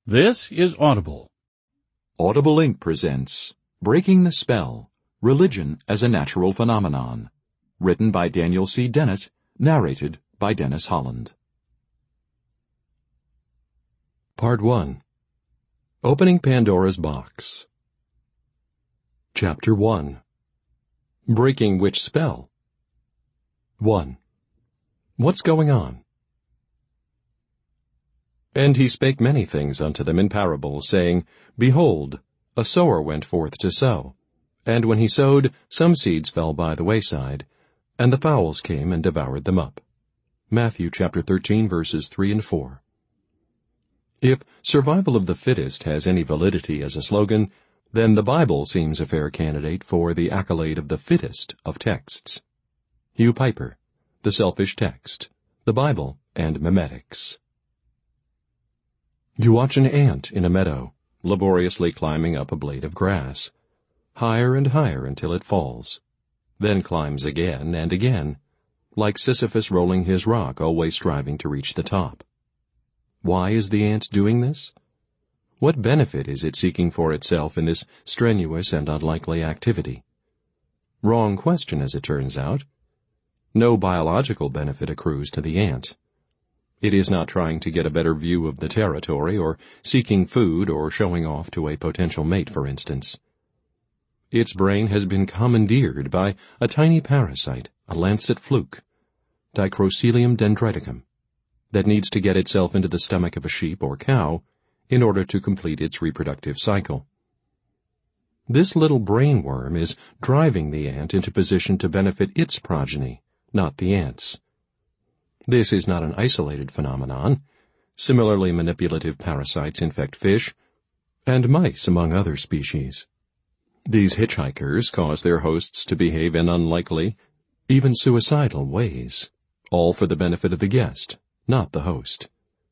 This is Audible. Audible Inc. presents Breaking the Spell, Religion as a Natural Phenomenon. Written by Daniel C. Dennett, narrated by Dennis Holland. Part 1. Opening Pandora's Box. Chapter 1. Breaking which spell? 1. What's going on? And he spake many things unto them in parables, saying, Behold, a sower went forth to sow. And when he sowed, some seeds fell by the wayside, and the fowls came and devoured them up. Matthew chapter 13, verses 3 and 4. If survival of the fittest has any validity as a slogan, then the Bible seems a fair candidate for the accolade of the fittest of texts. Hugh Piper, The Selfish Text, the Bible, and Memetics. You watch an ant in a meadow, laboriously climbing up a blade of grass, higher and higher until it falls, then climbs again and again, like Sisyphus rolling his rock, always striving to reach the top. Why is the ant doing this? What benefit is it seeking for itself in this strenuous and unlikely activity? Wrong question, as it turns out. No biological benefit accrues to the ant. It is not trying to get a better view of the territory, or seeking food, or showing off to a potential mate, for instance. Its brain has been commandeered by a tiny parasite, a lancet fluke, Dicrocelium dendriticum, that needs to get itself into the stomach of a sheep or cow in order to complete its reproductive cycle. This little brainworm is driving the ant into position to benefit its progeny, not the ant's. This is not an isolated phenomenon. Similarly manipulative parasites infect fish and mice, among other species. These hitchhikers cause their hosts to behave in unlikely, even suicidal ways, all for the benefit of the guest, not the host.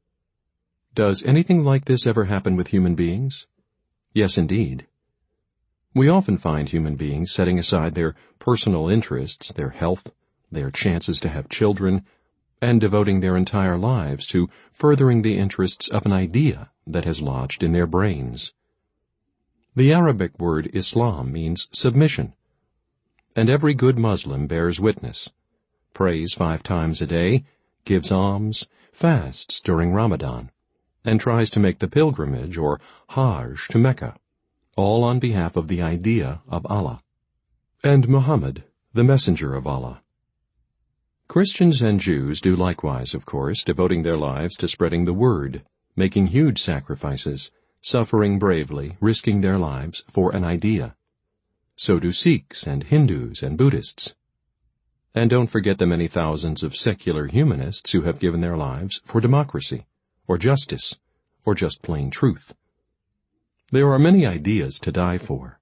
Does anything like this ever happen with human beings? Yes, indeed. We often find human beings setting aside their personal interests, their health, their chances to have children, and devoting their entire lives to furthering the interests of an idea that has lodged in their brains. The Arabic word Islam means submission, and every good Muslim bears witness, prays 5 times a day, gives alms, fasts during Ramadan, and tries to make the pilgrimage or Hajj to Mecca, all on behalf of the idea of Allah, and Muhammad, the messenger of Allah. Christians and Jews do likewise, of course, devoting their lives to spreading the word, making huge sacrifices, suffering bravely, risking their lives for an idea. So do Sikhs and Hindus and Buddhists. And don't forget the many thousands of secular humanists who have given their lives for democracy, or justice, or just plain truth. There are many ideas to die for.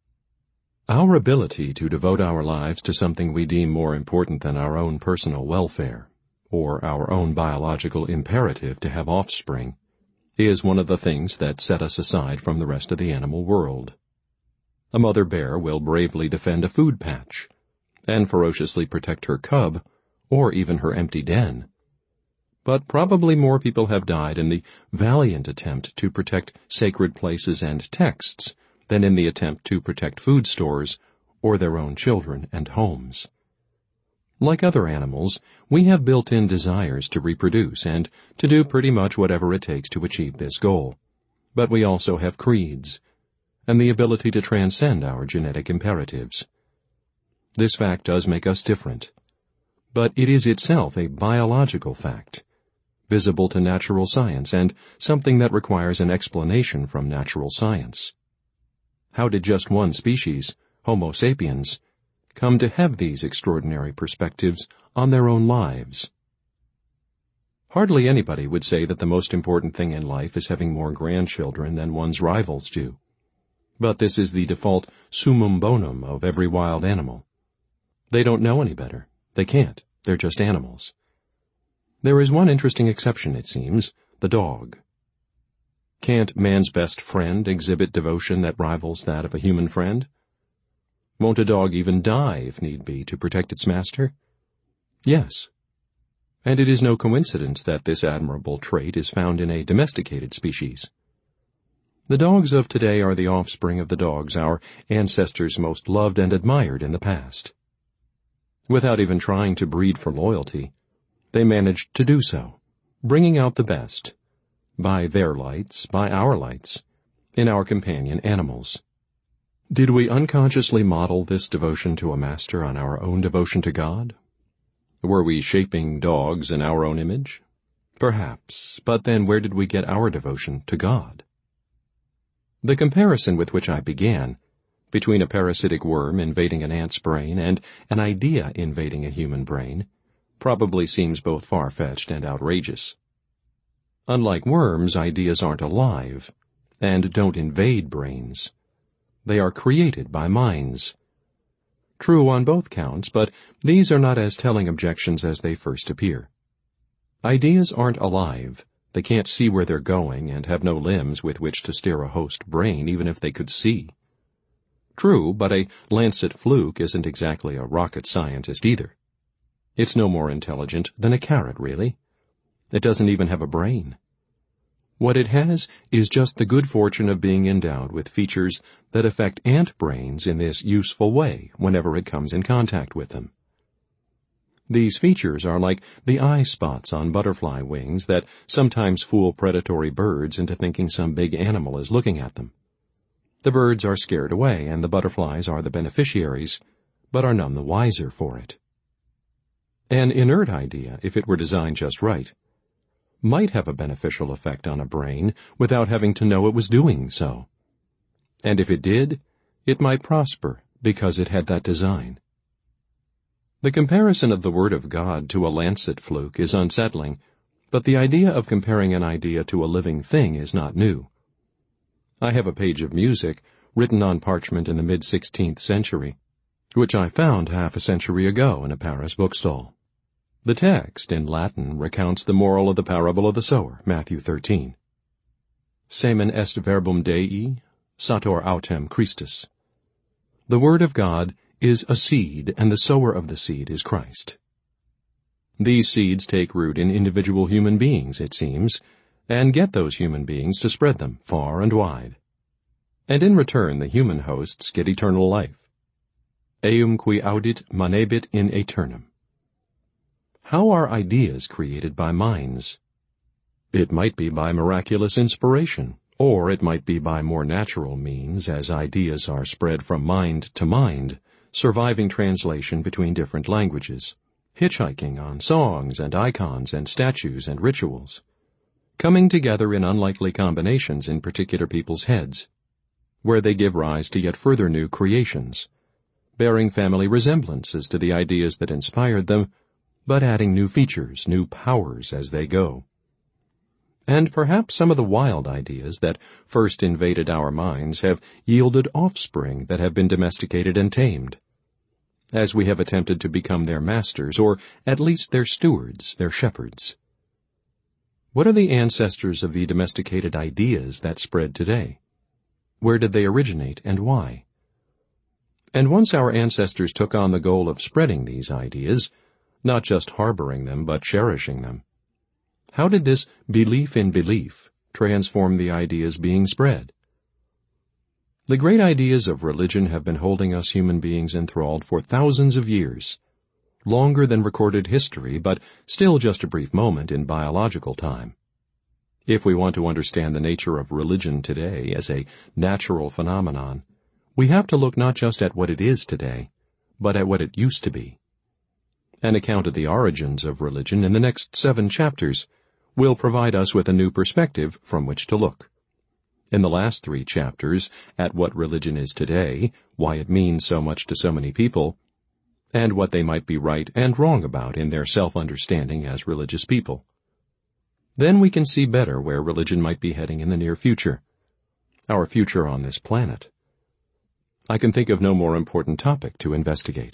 Our ability to devote our lives to something we deem more important than our own personal welfare, or our own biological imperative to have offspring, is one of the things that set us aside from the rest of the animal world. A mother bear will bravely defend a food patch, and ferociously protect her cub, or even her empty den. But probably more people have died in the valiant attempt to protect sacred places and texts than in the attempt to protect food stores or their own children and homes. Like other animals, we have built-in desires to reproduce and to do pretty much whatever it takes to achieve this goal. But we also have creeds and the ability to transcend our genetic imperatives. This fact does make us different, but it is itself a biological fact, visible to natural science and something that requires an explanation from natural science. How did just one species, Homo sapiens, come to have these extraordinary perspectives on their own lives? Hardly anybody would say that the most important thing in life is having more grandchildren than one's rivals do. But this is the default summum bonum of every wild animal. They don't know any better. They can't. They're just animals. There is one interesting exception, it seems, the dog. Can't man's best friend exhibit devotion that rivals that of a human friend? Won't a dog even die, if need be, to protect its master? Yes. And it is no coincidence that this admirable trait is found in a domesticated species. The dogs of today are the offspring of the dogs our ancestors most loved and admired in the past. Without even trying to breed for loyalty, they managed to do so, bringing out the best, by their lights, by our lights, in our companion animals. Did we unconsciously model this devotion to a master on our own devotion to God? Were we shaping dogs in our own image? Perhaps, but then where did we get our devotion to God? The comparison with which I began, between a parasitic worm invading an ant's brain and an idea invading a human brain, probably seems both far-fetched and outrageous. Unlike worms, ideas aren't alive, and don't invade brains. They are created by minds. True on both counts, but these are not as telling objections as they first appear. Ideas aren't alive. They can't see where they're going and have no limbs with which to steer a host brain even if they could see. True, but a Lancet fluke isn't exactly a rocket scientist either. It's no more intelligent than a carrot, really. It doesn't even have a brain. What it has is just the good fortune of being endowed with features that affect ant brains in this useful way whenever it comes in contact with them. These features are like the eye spots on butterfly wings that sometimes fool predatory birds into thinking some big animal is looking at them. The birds are scared away, and the butterflies are the beneficiaries, but are none the wiser for it. An inert idea, if it were designed just right, might have a beneficial effect on a brain without having to know it was doing so. And if it did, it might prosper because it had that design. The comparison of the Word of God to a Lancet fluke is unsettling, but the idea of comparing an idea to a living thing is not new. I have a page of music written on parchment in the mid-16th century, which I found half a century ago in a Paris bookstall. The text, in Latin, recounts the moral of the parable of the sower, Matthew 13. Semen est verbum Dei, sator autem Christus. The Word of God is a seed, and the sower of the seed is Christ. These seeds take root in individual human beings, it seems, and get those human beings to spread them far and wide. And in return the human hosts get eternal life. Eum qui audit manebit in aeternum. How are ideas created by minds? It might be by miraculous inspiration, or it might be by more natural means as ideas are spread from mind to mind, surviving translation between different languages, hitchhiking on songs and icons and statues and rituals, coming together in unlikely combinations in particular people's heads, where they give rise to yet further new creations, bearing family resemblances to the ideas that inspired them, but adding new features, new powers as they go. And perhaps some of the wild ideas that first invaded our minds have yielded offspring that have been domesticated and tamed, as we have attempted to become their masters, or at least their stewards, their shepherds. What are the ancestors of the domesticated ideas that spread today? Where did they originate, and why? And once our ancestors took on the goal of spreading these ideas, not just harboring them, but cherishing them, how did this belief in belief transform the ideas being spread? The great ideas of religion have been holding us human beings enthralled for thousands of years, longer than recorded history, but still just a brief moment in biological time. If we want to understand the nature of religion today as a natural phenomenon, we have to look not just at what it is today, but at what it used to be. An account of the origins of religion in the next 7 chapters will provide us with a new perspective from which to look. In the last 3 chapters, at what religion is today, why it means so much to so many people, and what they might be right and wrong about in their self-understanding as religious people. Then we can see better where religion might be heading in the near future, our future on this planet. I can think of no more important topic to investigate.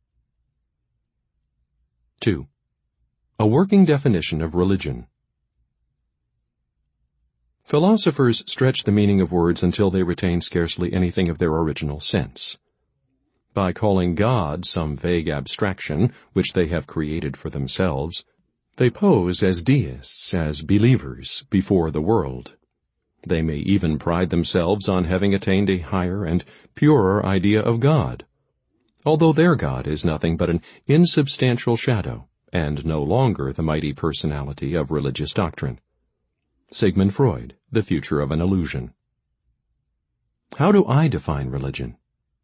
2. A working definition of religion. Philosophers stretch the meaning of words until they retain scarcely anything of their original sense. By calling God some vague abstraction which they have created for themselves, they pose as deists, as believers, before the world. They may even pride themselves on having attained a higher and purer idea of God, although their God is nothing but an insubstantial shadow, and no longer the mighty personality of religious doctrine. Sigmund Freud, The Future of an Illusion. How do I define religion?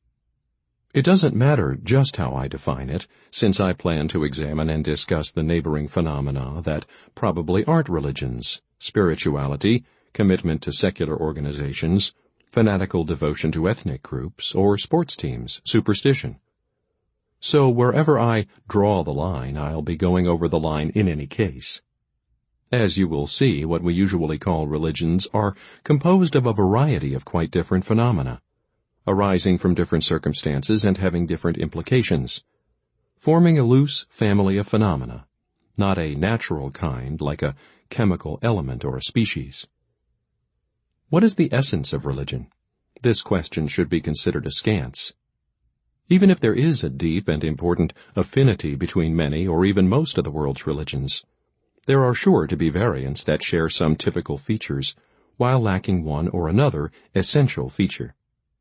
It doesn't matter just how I define it, since I plan to examine and discuss the neighboring phenomena that probably aren't religions: spirituality, commitment to secular organizations, fanatical devotion to ethnic groups, or sports teams, superstition. So wherever I draw the line, I'll be going over the line in any case. As you will see, what we usually call religions are composed of a variety of quite different phenomena, arising from different circumstances and having different implications, forming a loose family of phenomena, not a natural kind like a chemical element or a species. What is the essence of religion? This question should be considered askance. Even if there is a deep and important affinity between many or even most of the world's religions, there are sure to be variants that share some typical features while lacking one or another essential feature.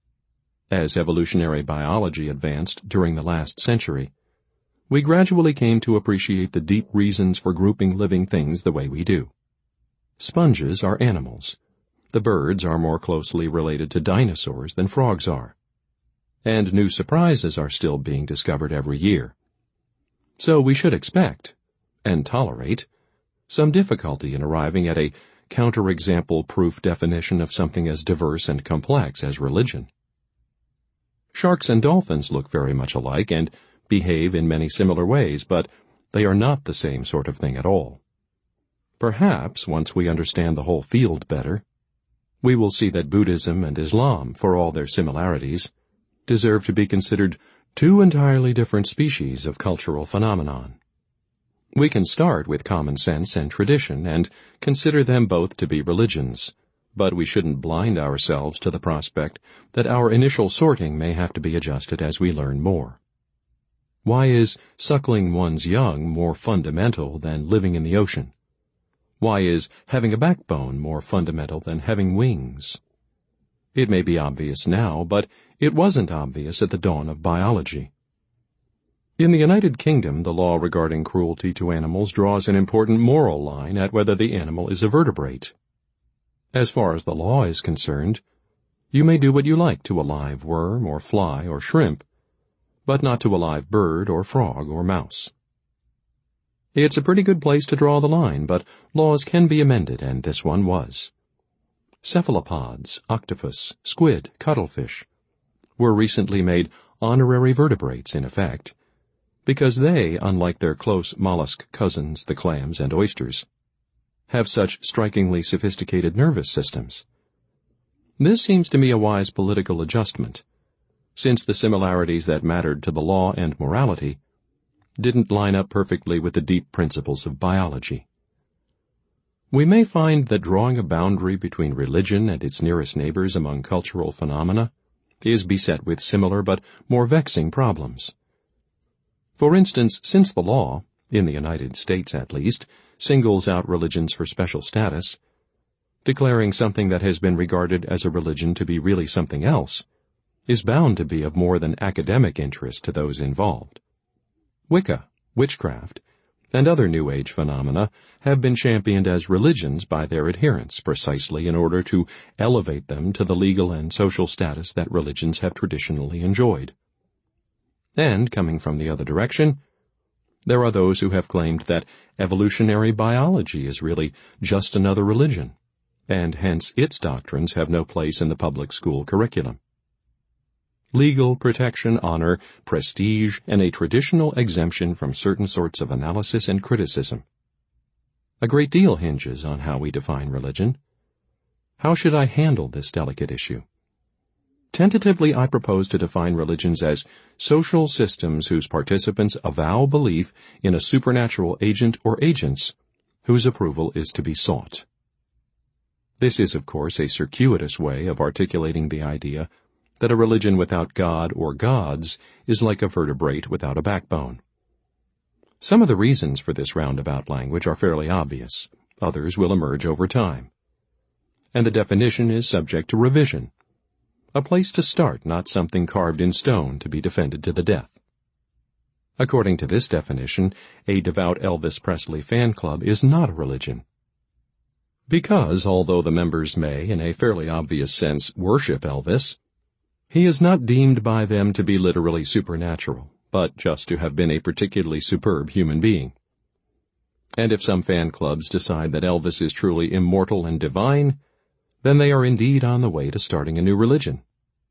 As evolutionary biology advanced during the last century, we gradually came to appreciate the deep reasons for grouping living things the way we do. Sponges are animals. The birds are more closely related to dinosaurs than frogs are. And new surprises are still being discovered every year. So we should expect, and tolerate, some difficulty in arriving at a counterexample-proof definition of something as diverse and complex as religion. Sharks and dolphins look very much alike and behave in many similar ways, but they are not the same sort of thing at all. Perhaps, once we understand the whole field better, we will see that Buddhism and Islam, for all their similarities, deserve to be considered two entirely different species of cultural phenomenon. We can start with common sense and tradition and consider them both to be religions, but we shouldn't blind ourselves to the prospect that our initial sorting may have to be adjusted as we learn more. Why is suckling one's young more fundamental than living in the ocean? Why is having a backbone more fundamental than having wings? It may be obvious now, but it wasn't obvious at the dawn of biology. In the United Kingdom, the law regarding cruelty to animals draws an important moral line at whether the animal is a vertebrate. As far as the law is concerned, you may do what you like to a live worm or fly or shrimp, but not to a live bird or frog or mouse. It's a pretty good place to draw the line, but laws can be amended, and this one was. Cephalopods, octopus, squid, cuttlefish were recently made honorary vertebrates in effect, because they, unlike their close mollusk cousins, the clams and oysters, have such strikingly sophisticated nervous systems. This seems to me a wise political adjustment, since the similarities that mattered to the law and morality didn't line up perfectly with the deep principles of biology. We may find that drawing a boundary between religion and its nearest neighbors among cultural phenomena is beset with similar but more vexing problems. For instance, since the law, in the United States at least, singles out religions for special status, declaring something that has been regarded as a religion to be really something else is bound to be of more than academic interest to those involved. Wicca, witchcraft, and other New Age phenomena have been championed as religions by their adherents precisely in order to elevate them to the legal and social status that religions have traditionally enjoyed. And, coming from the other direction, there are those who have claimed that evolutionary biology is really just another religion, and hence its doctrines have no place in the public school curriculum. Legal protection, honor, prestige, and a traditional exemption from certain sorts of analysis and criticism. A great deal hinges on how we define religion. How should I handle this delicate issue? Tentatively, I propose to define religions as social systems whose participants avow belief in a supernatural agent or agents whose approval is to be sought. This is, of course, a circuitous way of articulating the idea that a religion without God or gods is like a vertebrate without a backbone. Some of the reasons for this roundabout language are fairly obvious. Others will emerge over time. and the definition is subject to revision. A place to start, not something carved in stone to be defended to the death. According to this definition, a devout Elvis Presley fan club is not a religion. Because, although the members may, in a fairly obvious sense, worship Elvis, he is not deemed by them to be literally supernatural, but just to have been a particularly superb human being. And if some fan clubs decide that Elvis is truly immortal and divine, then they are indeed on the way to starting a new religion.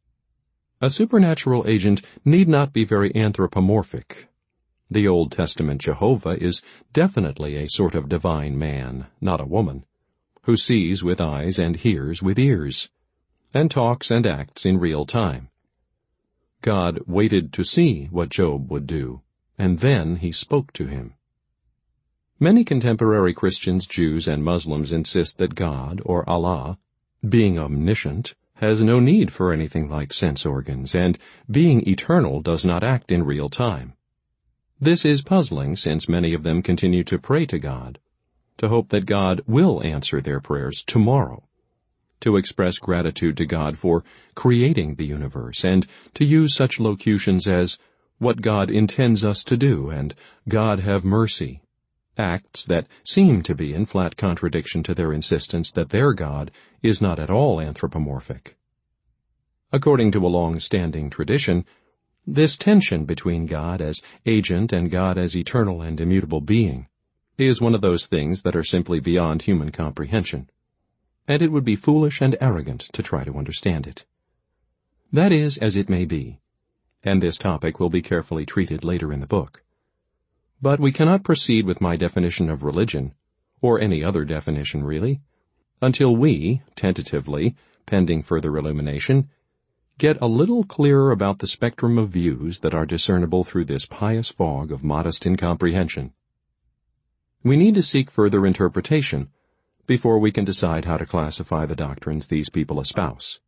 A supernatural agent need not be very anthropomorphic. The Old Testament Jehovah is definitely a sort of divine man, not a woman, who sees with eyes and hears with ears, and talks and acts in real time. God waited to see what Job would do, and then he spoke to him. Many contemporary Christians, Jews, and Muslims insist that God, or Allah, being omniscient, has no need for anything like sense organs, and, being eternal, does not act in real time. This is puzzling, since many of them continue to pray to God, to hope that God will answer their prayers tomorrow, to express gratitude to God for creating the universe, and to use such locutions as, "What God intends us to do," and "God have mercy," acts that seem to be in flat contradiction to their insistence that their God is not at all anthropomorphic. According to a long-standing tradition, this tension between God as agent and God as eternal and immutable being is one of those things that are simply beyond human comprehension, and it would be foolish and arrogant to try to understand it. That is as it may be, and this topic will be carefully treated later in the book. But we cannot proceed with my definition of religion, or any other definition really, until we, tentatively, pending further illumination, get a little clearer about the spectrum of views that are discernible through this pious fog of modest incomprehension. We need to seek further interpretation before we can decide how to classify the doctrines these people espouse.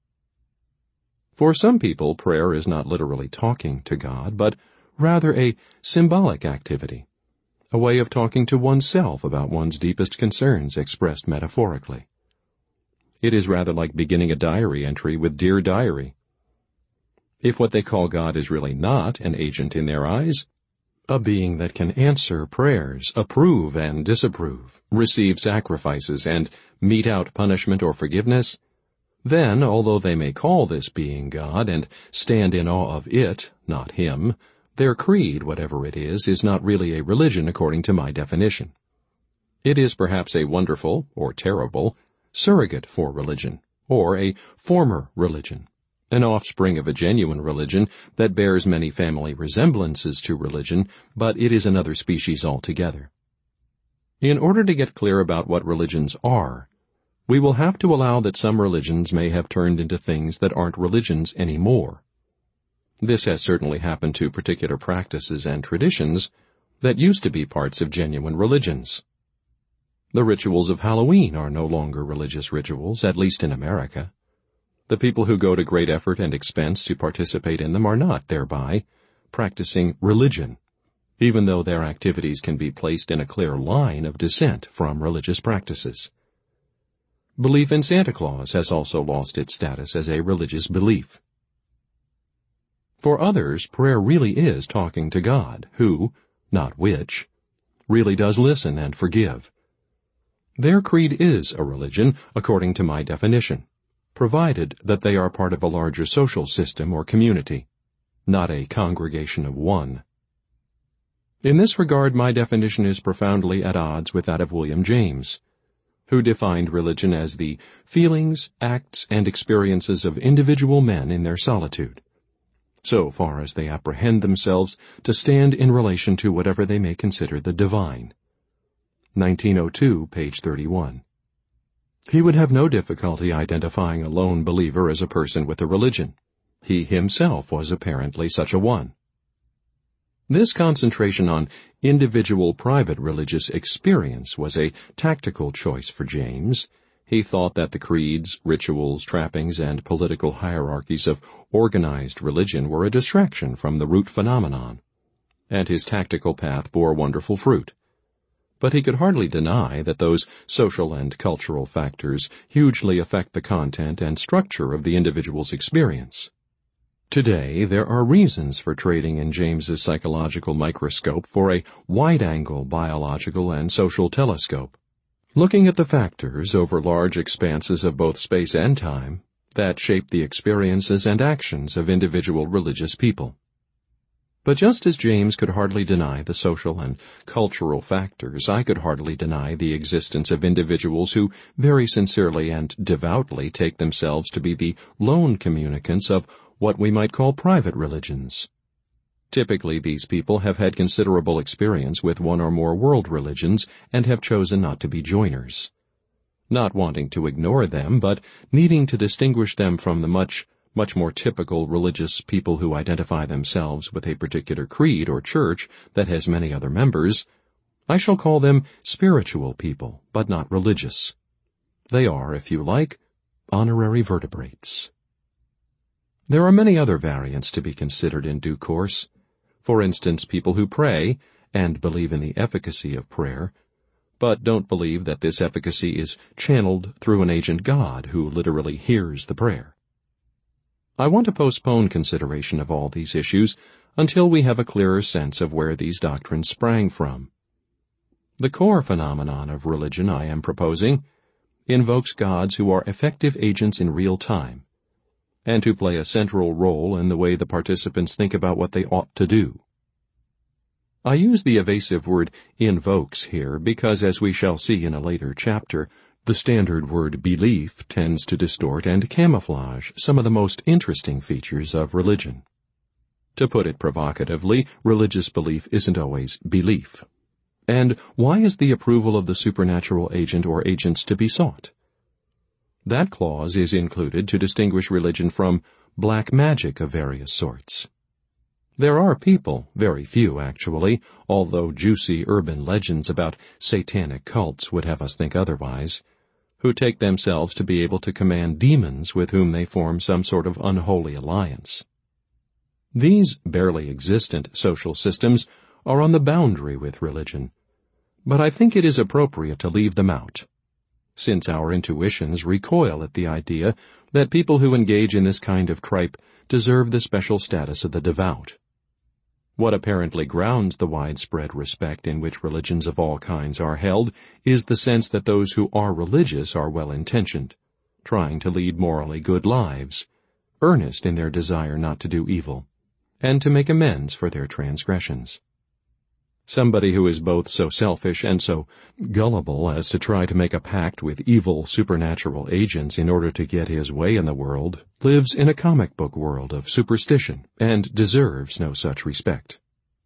For some people, prayer is not literally talking to God, but rather a symbolic activity, a way of talking to oneself about one's deepest concerns expressed metaphorically. It is rather like beginning a diary entry with "Dear Diary." If what they call God is really not an agent in their eyes, a being that can answer prayers, approve and disapprove, receive sacrifices, and mete out punishment or forgiveness, then, although they may call this being God and stand in awe of it, not him, their creed, whatever it is not really a religion according to my definition. It is perhaps a wonderful, or terrible, surrogate for religion, or a former religion, an offspring of a genuine religion that bears many family resemblances to religion, but it is another species altogether. In order to get clear about what religions are, we will have to allow that some religions may have turned into things that aren't religions anymore. This has certainly happened to particular practices and traditions that used to be parts of genuine religions. The rituals of Halloween are no longer religious rituals, at least in America. The people who go to great effort and expense to participate in them are not, thereby, practicing religion, even though their activities can be placed in a clear line of dissent from religious practices. Belief in Santa Claus has also lost its status as a religious belief. For others, prayer really is talking to God, who, not which, really does listen and forgive. Their creed is a religion, according to my definition, provided that they are part of a larger social system or community, not a congregation of one. In this regard, my definition is profoundly at odds with that of William James, who defined religion as the feelings, acts, and experiences of individual men in their solitude, so far as they apprehend themselves to stand in relation to whatever they may consider the divine. 1902, page 31. He would have no difficulty identifying a lone believer as a person with a religion. He himself was apparently such a one. This concentration on individual private religious experience was a tactical choice for James. He thought that the creeds, rituals, trappings, and political hierarchies of organized religion were a distraction from the root phenomenon, and his tactical path bore wonderful fruit. But he could hardly deny that those social and cultural factors hugely affect the content and structure of the individual's experience. Today, there are reasons for trading in James's psychological microscope for a wide-angle biological and social telescope, looking at the factors over large expanses of both space and time that shape the experiences and actions of individual religious people. But just as James could hardly deny the social and cultural factors, I could hardly deny the existence of individuals who very sincerely and devoutly take themselves to be the lone communicants of what we might call private religions. Typically, these people have had considerable experience with one or more world religions and have chosen not to be joiners. Not wanting to ignore them, but needing to distinguish them from the much more typical religious people who identify themselves with a particular creed or church that has many other members, I shall call them spiritual people, but not religious. They are, if you like, honorary vertebrates. There are many other variants to be considered in due course. For instance, people who pray and believe in the efficacy of prayer, but don't believe that this efficacy is channeled through an agent God who literally hears the prayer. I want to postpone consideration of all these issues until we have a clearer sense of where these doctrines sprang from. The core phenomenon of religion I am proposing invokes gods who are effective agents in real time, and to play a central role in the way the participants think about what they ought to do. I use the evasive word invokes here because, as we shall see in a later chapter, the standard word belief tends to distort and camouflage some of the most interesting features of religion. To put it provocatively, religious belief isn't always belief. And why is the approval of the supernatural agent or agents to be sought? That clause is included to distinguish religion from black magic of various sorts. There are people, very few actually, although juicy urban legends about satanic cults would have us think otherwise, who take themselves to be able to command demons with whom they form some sort of unholy alliance. These barely existent social systems are on the boundary with religion, but I think it is appropriate to leave them out, since our intuitions recoil at the idea that people who engage in this kind of tripe deserve the special status of the devout. What apparently grounds the widespread respect in which religions of all kinds are held is the sense that those who are religious are well-intentioned, trying to lead morally good lives, earnest in their desire not to do evil, and to make amends for their transgressions. Somebody who is both so selfish and so gullible as to try to make a pact with evil supernatural agents in order to get his way in the world lives in a comic book world of superstition and deserves no such respect.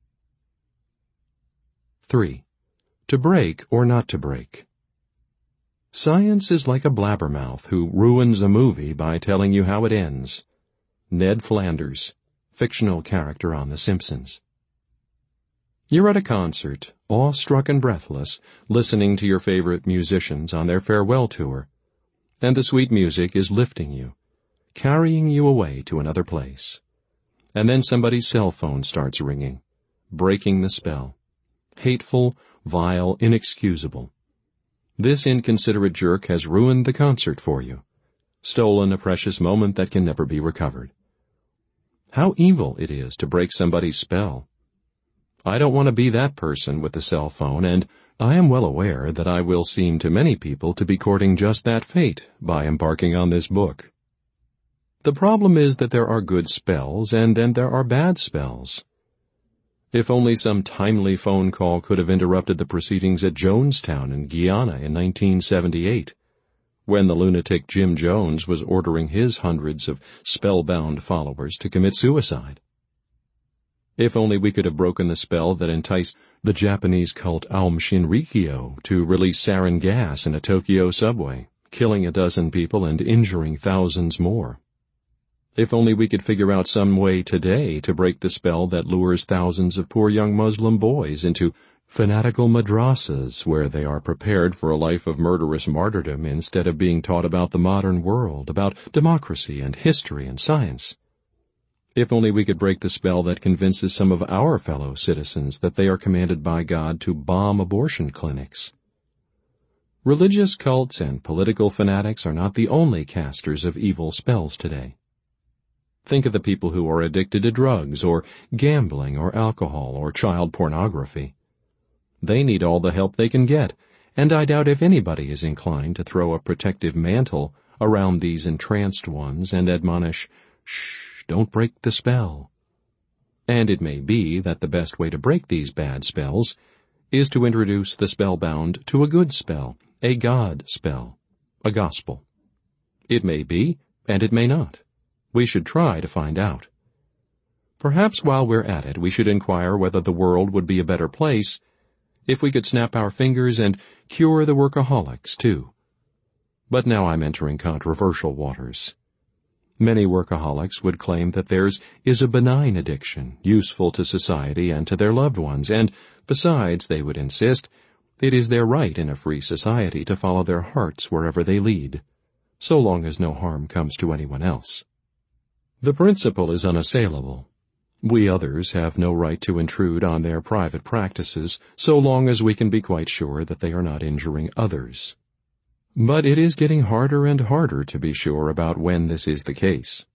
3. To break or not to break. Science is like a blabbermouth who ruins a movie by telling you how it ends. Ned Flanders, fictional character on The Simpsons. You're at a concert, awestruck and breathless, listening to your favorite musicians on their farewell tour, and the sweet music is lifting you, carrying you away to another place. And then somebody's cell phone starts ringing, breaking the spell. Hateful, vile, inexcusable. This inconsiderate jerk has ruined the concert for you, stolen a precious moment that can never be recovered. How evil it is to break somebody's spell. I don't want to be that person with the cell phone, and I am well aware that I will seem to many people to be courting just that fate by embarking on this book. The problem is that there are good spells, and then there are bad spells. If only some timely phone call could have interrupted the proceedings at Jonestown in Guyana in 1978, when the lunatic Jim Jones was ordering his hundreds of spellbound followers to commit suicide. If only we could have broken the spell that enticed the Japanese cult Aum Shinrikyo to release sarin gas in a Tokyo subway, killing a dozen people and injuring thousands more. If only we could figure out some way today to break the spell that lures thousands of poor young Muslim boys into fanatical madrasas where they are prepared for a life of murderous martyrdom instead of being taught about the modern world, about democracy and history and science. If only we could break the spell that convinces some of our fellow citizens that they are commanded by God to bomb abortion clinics. Religious cults and political fanatics are not the only casters of evil spells today. Think of the people who are addicted to drugs or gambling or alcohol or child pornography. They need all the help they can get, and I doubt if anybody is inclined to throw a protective mantle around these entranced ones and admonish, "Shh, don't break the spell." And it may be that the best way to break these bad spells is to introduce the spellbound to a good spell, a God spell, a gospel. It may be, and it may not. We should try to find out. Perhaps while we're at it, we should inquire whether the world would be a better place if we could snap our fingers and cure the workaholics, too. But now I'm entering controversial waters. Many workaholics would claim that theirs is a benign addiction, useful to society and to their loved ones, and, besides, they would insist, it is their right in a free society to follow their hearts wherever they lead, so long as no harm comes to anyone else. The principle is unassailable. We others have no right to intrude on their private practices, so long as we can be quite sure that they are not injuring others. But it is getting harder and harder to be sure about when this is the case.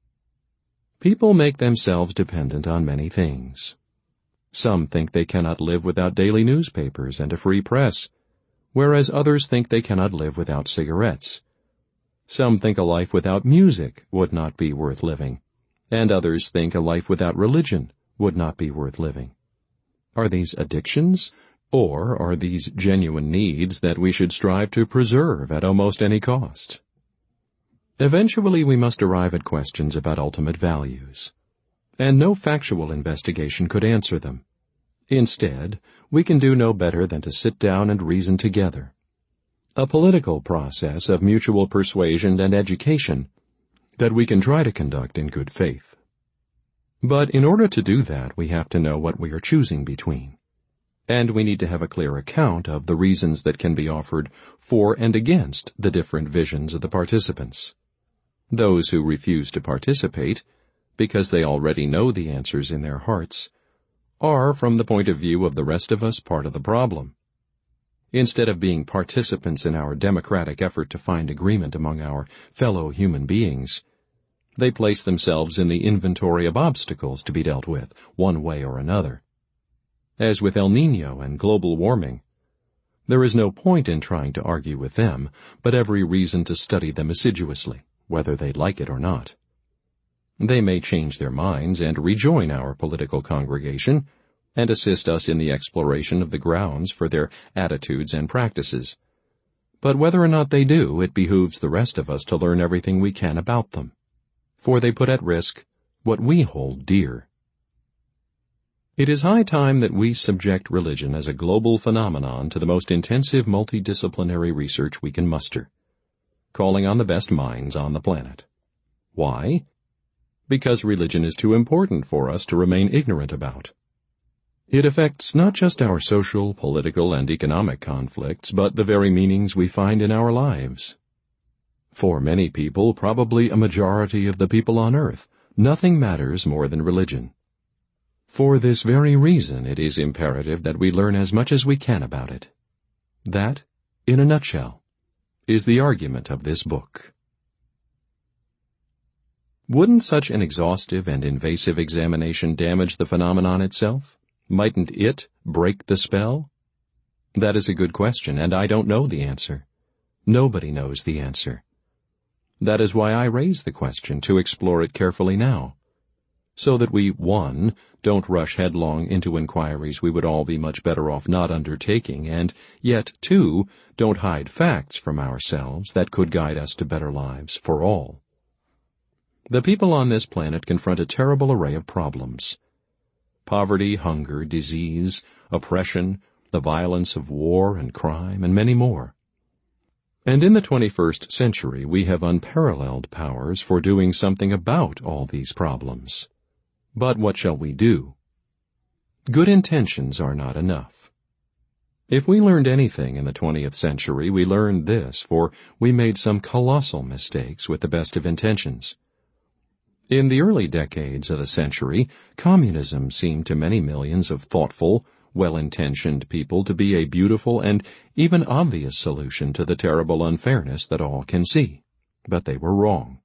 People make themselves dependent on many things. Some think they cannot live without daily newspapers and a free press, whereas others think they cannot live without cigarettes. Some think a life without music would not be worth living, and others think a life without religion would not be worth living. Are these addictions, or are these genuine needs that we should strive to preserve at almost any cost? Eventually we must arrive at questions about ultimate values, and no factual investigation could answer them. Instead, we can do no better than to sit down and reason together. A political process of mutual persuasion and education that we can try to conduct in good faith. But in order to do that, we have to know what we are choosing between. And we need to have a clear account of the reasons that can be offered for and against the different visions of the participants. Those who refuse to participate, because they already know the answers in their hearts, are, from the point of view of the rest of us, part of the problem. Instead of being participants in our democratic effort to find agreement among our fellow human beings, they place themselves in the inventory of obstacles to be dealt with, one way or another. As with El Niño and global warming, there is no point in trying to argue with them, but every reason to study them assiduously, whether they like it or not. They may change their minds and rejoin our political congregation, and assist us in the exploration of the grounds for their attitudes and practices. But whether or not they do, it behooves the rest of us to learn everything we can about them, for they put at risk what we hold dear. It is high time that we subject religion as a global phenomenon to the most intensive multidisciplinary research we can muster, calling on the best minds on the planet. Why? Because religion is too important for us to remain ignorant about. It affects not just our social, political, and economic conflicts, but the very meanings we find in our lives. For many people, probably a majority of the people on earth, nothing matters more than religion. For this very reason, it is imperative that we learn as much as we can about it. That, in a nutshell, is the argument of this book. Wouldn't such an exhaustive and invasive examination damage the phenomenon itself? Mightn't it break the spell? That is a good question, and I don't know the answer. Nobody knows the answer. That is why I raise the question, to explore it carefully now, so that we, 1, don't rush headlong into inquiries we would all be much better off not undertaking, and yet, 2, don't hide facts from ourselves that could guide us to better lives for all. The people on this planet confront a terrible array of problems. Poverty, hunger, disease, oppression, the violence of war and crime, and many more. And in the 21st century, we have unparalleled powers for doing something about all these problems. But what shall we do? Good intentions are not enough. If we learned anything in the 20th century, we learned this, for we made some colossal mistakes with the best of intentions. In the early decades of the century, communism seemed to many millions of thoughtful, well-intentioned people to be a beautiful and even obvious solution to the terrible unfairness that all can see. But they were wrong.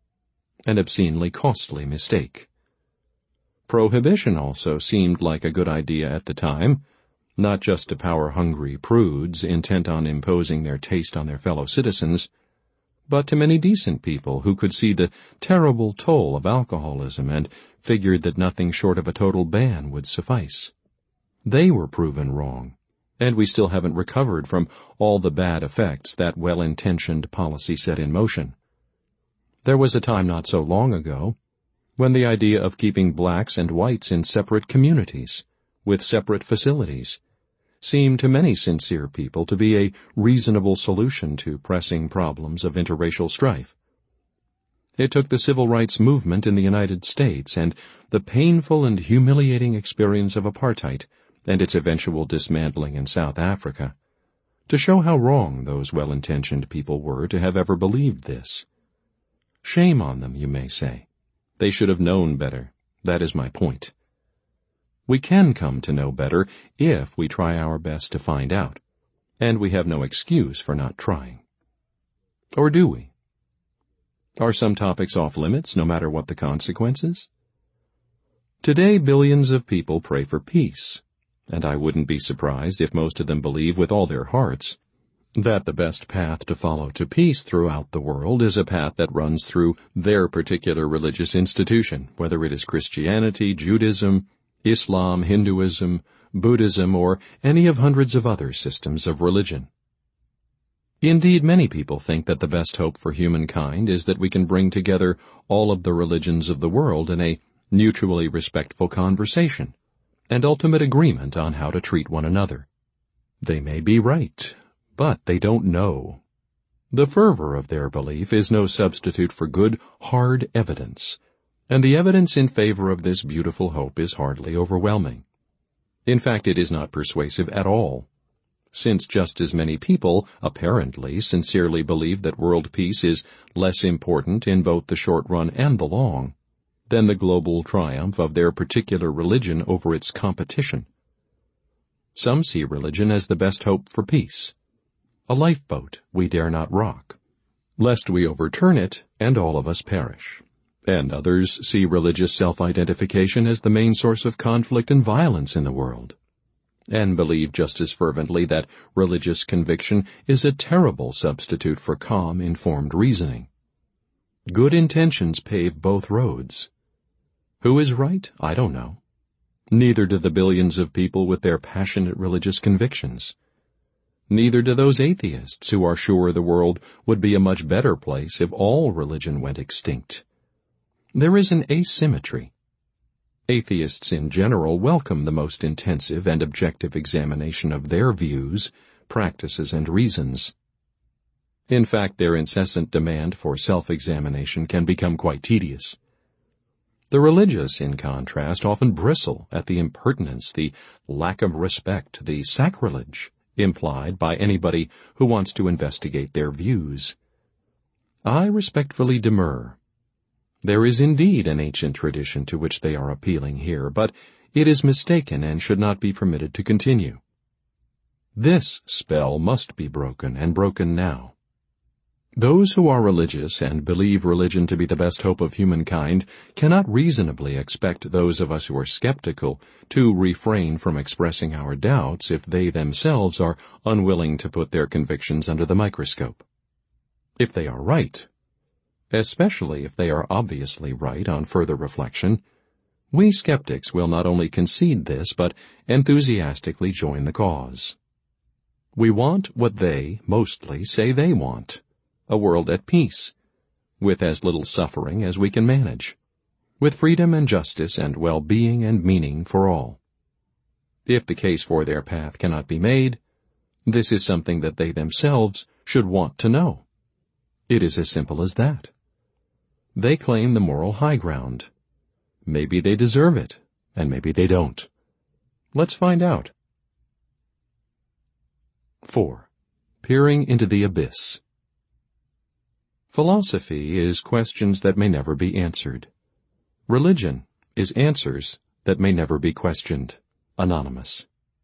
An obscenely costly mistake. Prohibition also seemed like a good idea at the time, not just to power-hungry prudes intent on imposing their taste on their fellow citizens, but to many decent people who could see the terrible toll of alcoholism and figured that nothing short of a total ban would suffice. They were proven wrong, and we still haven't recovered from all the bad effects that well-intentioned policy set in motion. There was a time not so long ago when the idea of keeping blacks and whites in separate communities, with separate facilities, seemed to many sincere people to be a reasonable solution to pressing problems of interracial strife. It took the civil rights movement in the United States and the painful and humiliating experience of apartheid and its eventual dismantling in South Africa to show how wrong those well-intentioned people were to have ever believed this. Shame on them, you may say. They should have known better. That is my point. We can come to know better if we try our best to find out, and we have no excuse for not trying. Or do we? Are some topics off limits, no matter what the consequences? Today, billions of people pray for peace, and I wouldn't be surprised if most of them believe with all their hearts that the best path to follow to peace throughout the world is a path that runs through their particular religious institution, whether it is Christianity, Judaism, Islam, Hinduism, Buddhism, or any of hundreds of other systems of religion. Indeed, many people think that the best hope for humankind is that we can bring together all of the religions of the world in a mutually respectful conversation and ultimate agreement on how to treat one another. They may be right, but they don't know. The fervor of their belief is no substitute for good, hard evidence, and the evidence in favor of this beautiful hope is hardly overwhelming. In fact, it is not persuasive at all, since just as many people apparently sincerely believe that world peace is less important in both the short run and the long than the global triumph of their particular religion over its competition. Some see religion as the best hope for peace, a lifeboat we dare not rock, lest we overturn it and all of us perish. And others see religious self-identification as the main source of conflict and violence in the world, and believe just as fervently that religious conviction is a terrible substitute for calm, informed reasoning. Good intentions pave both roads. Who is right? I don't know. Neither do the billions of people with their passionate religious convictions. Neither do those atheists who are sure the world would be a much better place if all religion went extinct. There is an asymmetry. Atheists in general welcome the most intensive and objective examination of their views, practices, and reasons. In fact, their incessant demand for self-examination can become quite tedious. The religious, in contrast, often bristle at the impertinence, the lack of respect, the sacrilege implied by anybody who wants to investigate their views. I respectfully demur. There is indeed an ancient tradition to which they are appealing here, but it is mistaken and should not be permitted to continue. This spell must be broken, and broken now. Those who are religious and believe religion to be the best hope of humankind cannot reasonably expect those of us who are skeptical to refrain from expressing our doubts if they themselves are unwilling to put their convictions under the microscope. If they are right, especially if they are obviously right on further reflection, we skeptics will not only concede this, but enthusiastically join the cause. We want what they, mostly, say they want, a world at peace, with as little suffering as we can manage, with freedom and justice and well-being and meaning for all. If the case for their path cannot be made, this is something that they themselves should want to know. It is as simple as that. They claim the moral high ground. Maybe they deserve it, and maybe they don't. Let's find out. 4. Peering into the abyss. Philosophy is questions that may never be answered. Religion is answers that may never be questioned. Anonymous.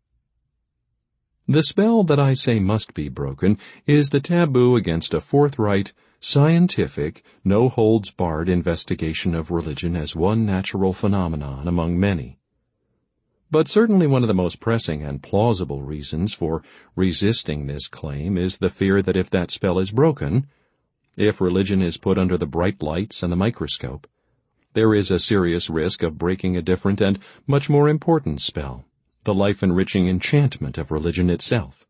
The spell that I say must be broken is the taboo against a forthright, scientific, no-holds-barred investigation of religion as one natural phenomenon among many. But certainly one of the most pressing and plausible reasons for resisting this claim is the fear that if that spell is broken, if religion is put under the bright lights and the microscope, there is a serious risk of breaking a different and much more important spell, the life-enriching enchantment of religion itself.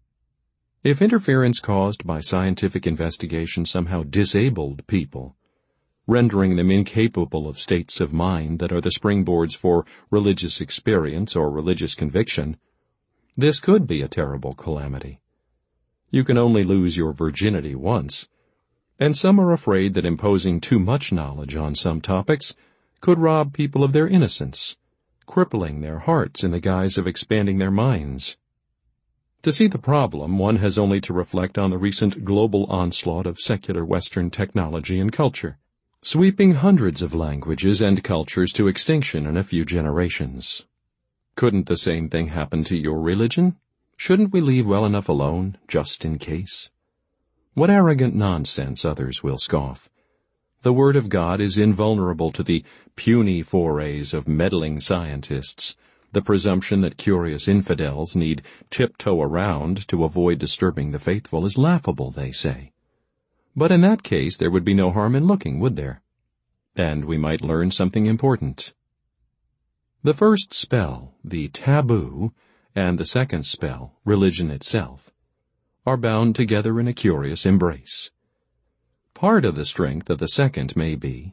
If interference caused by scientific investigation somehow disabled people, rendering them incapable of states of mind that are the springboards for religious experience or religious conviction, this could be a terrible calamity. You can only lose your virginity once, and some are afraid that imposing too much knowledge on some topics could rob people of their innocence, crippling their hearts in the guise of expanding their minds. To see the problem, one has only to reflect on the recent global onslaught of secular Western technology and culture, sweeping hundreds of languages and cultures to extinction in a few generations. Couldn't the same thing happen to your religion? Shouldn't we leave well enough alone, just in case? What arrogant nonsense, others will scoff. The Word of God is invulnerable to the puny forays of meddling scientists. The presumption that curious infidels need tiptoe around to avoid disturbing the faithful is laughable, they say. But in that case there would be no harm in looking, would there? And we might learn something important. The first spell, the taboo, and the second spell, religion itself, are bound together in a curious embrace. Part of the strength of the second may be,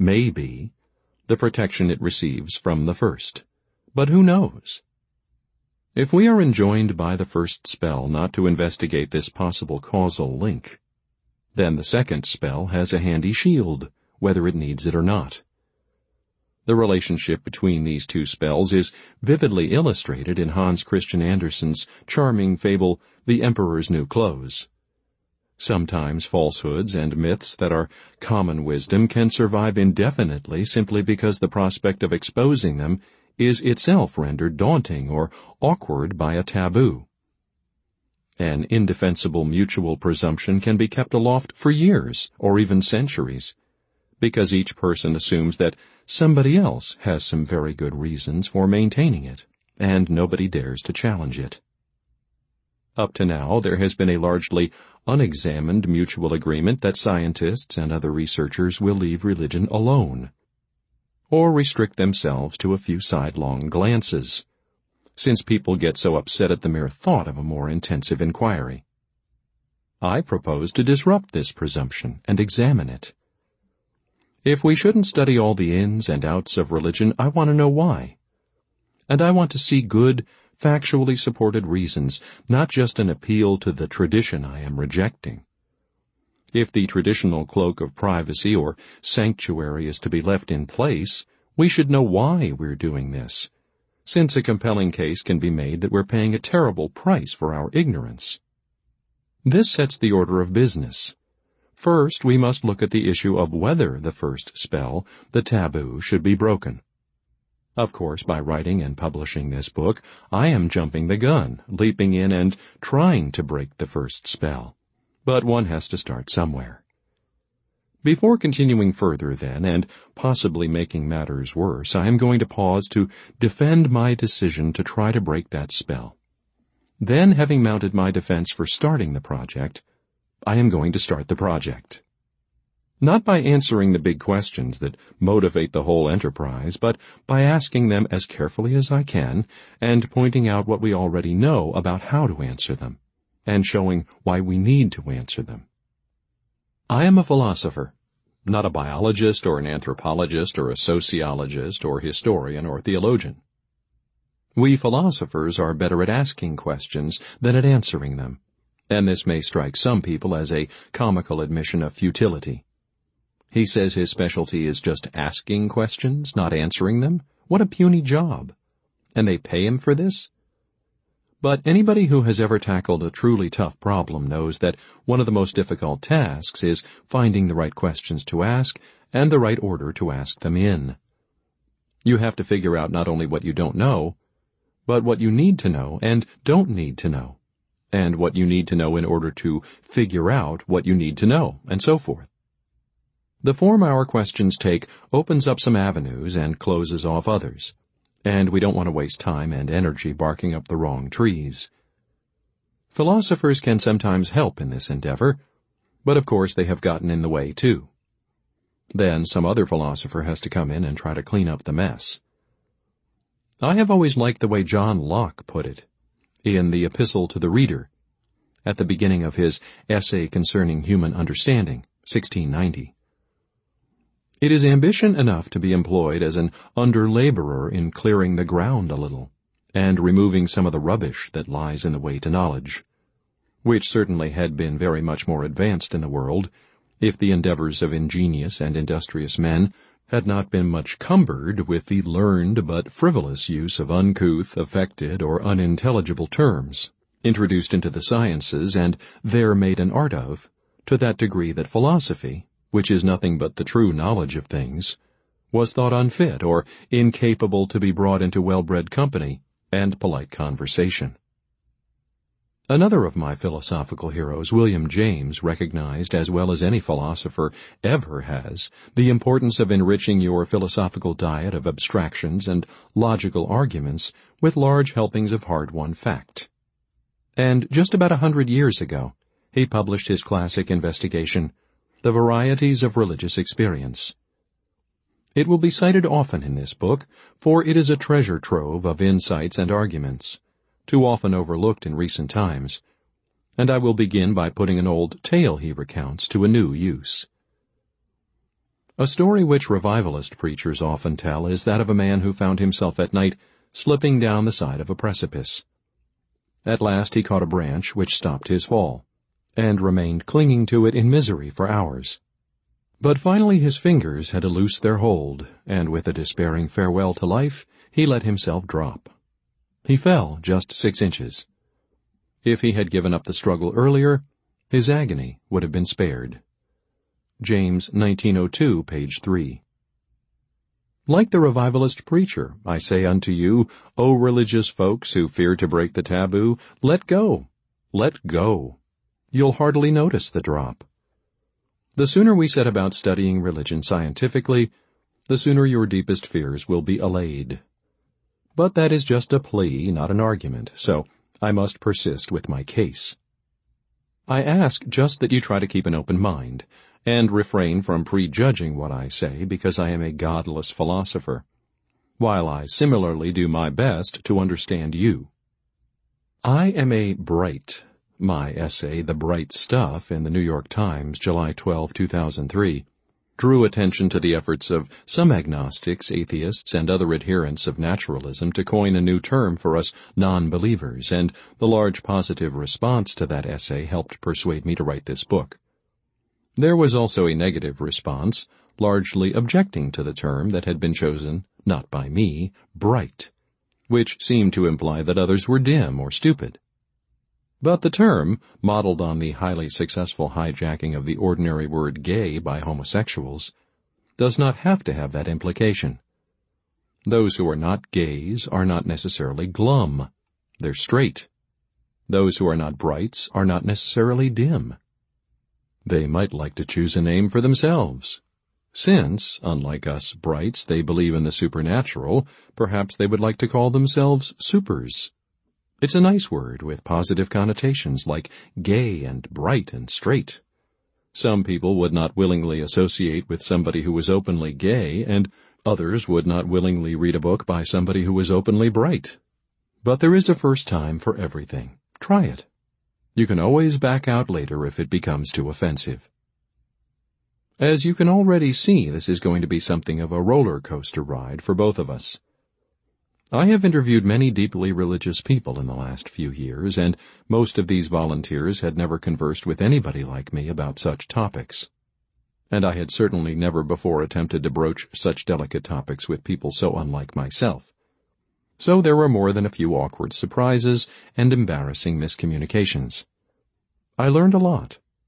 the protection it receives from the first. But who knows? If we are enjoined by the first spell not to investigate this possible causal link, then the second spell has a handy shield, whether it needs it or not. The relationship between these two spells is vividly illustrated in Hans Christian Andersen's charming fable, The Emperor's New Clothes. Sometimes falsehoods and myths that are common wisdom can survive indefinitely simply because the prospect of exposing them is itself rendered daunting or awkward by a taboo. An indefensible mutual presumption can be kept aloft for years or even centuries, because each person assumes that somebody else has some very good reasons for maintaining it, and nobody dares to challenge it. Up to now, there has been a largely unexamined mutual agreement that scientists and other researchers will leave religion alone, or restrict themselves to a few sidelong glances, since people get so upset at the mere thought of a more intensive inquiry. I propose to disrupt this presumption and examine it. If we shouldn't study all the ins and outs of religion, I want to know why. And I want to see good, factually supported reasons, not just an appeal to the tradition I am rejecting. If the traditional cloak of privacy or sanctuary is to be left in place, we should know why we're doing this, since a compelling case can be made that we're paying a terrible price for our ignorance. This sets the order of business. First, we must look at the issue of whether the first spell, the taboo, should be broken. Of course, by writing and publishing this book, I am jumping the gun, leaping in and trying to break the first spell. But one has to start somewhere. Before continuing further, then, and possibly making matters worse, I am going to pause to defend my decision to try to break that spell. Then, having mounted my defense for starting the project, I am going to start the project. Not by answering the big questions that motivate the whole enterprise, but by asking them as carefully as I can and pointing out what we already know about how to answer them, and showing why we need to answer them. I am a philosopher, not a biologist or an anthropologist or a sociologist or historian or theologian. We philosophers are better at asking questions than at answering them, and this may strike some people as a comical admission of futility. He says his specialty is just asking questions, not answering them. What a puny job. And they pay him for this? But anybody who has ever tackled a truly tough problem knows that one of the most difficult tasks is finding the right questions to ask and the right order to ask them in. You have to figure out not only what you don't know, but what you need to know and don't need to know, and what you need to know in order to figure out what you need to know, and so forth. The form our questions take opens up some avenues and closes off others, and we don't want to waste time and energy barking up the wrong trees. Philosophers can sometimes help in this endeavor, but of course they have gotten in the way too. Then some other philosopher has to come in and try to clean up the mess. I have always liked the way John Locke put it in the Epistle to the Reader, at the beginning of his Essay Concerning Human Understanding, 1690. It is ambition enough to be employed as an under-laborer in clearing the ground a little, and removing some of the rubbish that lies in the way to knowledge, which certainly had been very much more advanced in the world, if the endeavors of ingenious and industrious men had not been much cumbered with the learned but frivolous use of uncouth, affected, or unintelligible terms, introduced into the sciences and there made an art of, to that degree that philosophy, which is nothing but the true knowledge of things, was thought unfit or incapable to be brought into well-bred company and polite conversation. Another of my philosophical heroes, William James, recognized as well as any philosopher ever has the importance of enriching your philosophical diet of abstractions and logical arguments with large helpings of hard-won fact. And just about 100 years ago, he published his classic investigation, The Varieties of Religious Experience. It will be cited often in this book, for it is a treasure trove of insights and arguments, too often overlooked in recent times, and I will begin by putting an old tale he recounts to a new use. A story which revivalist preachers often tell is that of a man who found himself at night slipping down the side of a precipice. At last he caught a branch which stopped his fall, and remained clinging to it in misery for hours. But finally his fingers had to loose their hold, and with a despairing farewell to life, he let himself drop. He fell just 6 inches. If he had given up the struggle earlier, his agony would have been spared. James 1902, page 3. Like the revivalist preacher, I say unto you, O religious folks who fear to break the taboo, let go. Let go. You'll hardly notice the drop. The sooner we set about studying religion scientifically, the sooner your deepest fears will be allayed. But that is just a plea, not an argument, so I must persist with my case. I ask just that you try to keep an open mind, and refrain from prejudging what I say because I am a godless philosopher, while I similarly do my best to understand you. I am a Bright. My essay, The Bright Stuff, in the New York Times, July 12, 2003, drew attention to the efforts of some agnostics, atheists, and other adherents of naturalism to coin a new term for us non-believers, and the large positive response to that essay helped persuade me to write this book. There was also a negative response, largely objecting to the term that had been chosen, not by me, bright, which seemed to imply that others were dim or stupid. But the term, modeled on the highly successful hijacking of the ordinary word gay by homosexuals, does not have to have that implication. Those who are not gays are not necessarily glum. They're straight. Those who are not brights are not necessarily dim. They might like to choose a name for themselves. Since, unlike us brights, they believe in the supernatural, perhaps they would like to call themselves supers. It's a nice word with positive connotations like gay and bright and straight. Some people would not willingly associate with somebody who was openly gay, and others would not willingly read a book by somebody who was openly bright. But there is a first time for everything. Try it. You can always back out later if it becomes too offensive. As you can already see, this is going to be something of a roller coaster ride for both of us. I have interviewed many deeply religious people in the last few years, and most of these volunteers had never conversed with anybody like me about such topics. And I had certainly never before attempted to broach such delicate topics with people so unlike myself. So there were more than a few awkward surprises and embarrassing miscommunications. I learned a lot.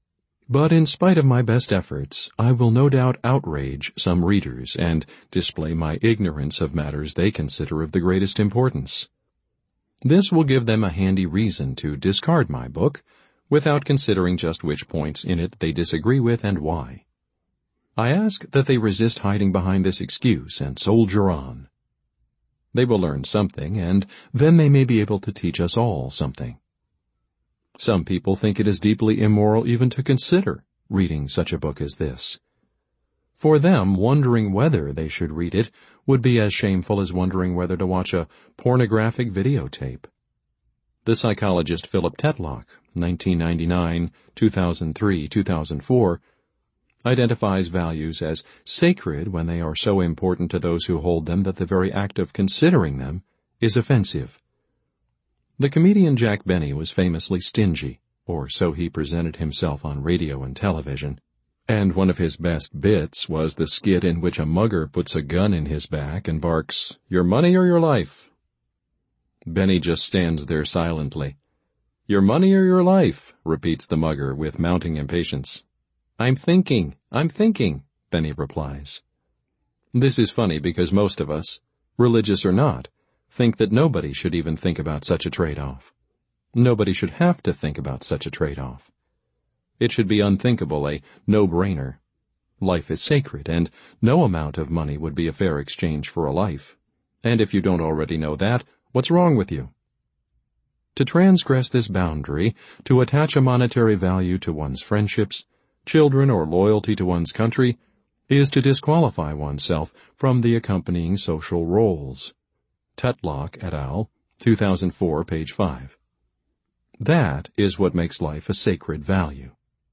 But in spite of my best efforts, I will no doubt outrage some readers and display my ignorance of matters they consider of the greatest importance. This will give them a handy reason to discard my book, without considering just which points in it they disagree with and why. I ask that they resist hiding behind this excuse and soldier on. They will learn something, and then they may be able to teach us all something. Some people think it is deeply immoral even to consider reading such a book as this. For them, wondering whether they should read it would be as shameful as wondering whether to watch a pornographic videotape. The psychologist Philip Tetlock, 1999, 2003, 2004, identifies values as sacred when they are so important to those who hold them that the very act of considering them is offensive. The comedian Jack Benny was famously stingy, or so he presented himself on radio and television, and one of his best bits was the skit in which a mugger puts a gun in his back and barks, "Your money or your life?" Benny just stands there silently. "Your money or your life?" repeats the mugger with mounting impatience. I'm thinking, Benny replies. This is funny because most of us, religious or not, think that nobody should even think about such a trade-off. Nobody should have to think about such a trade-off. It should be unthinkable, a no-brainer. Life is sacred, and no amount of money would be a fair exchange for a life. And if you don't already know that, what's wrong with you? To transgress this boundary, to attach a monetary value to one's friendships, children, or loyalty to one's country, is to disqualify oneself from the accompanying social roles. Tetlock et al., 2004, page 5. That is what makes life a sacred value.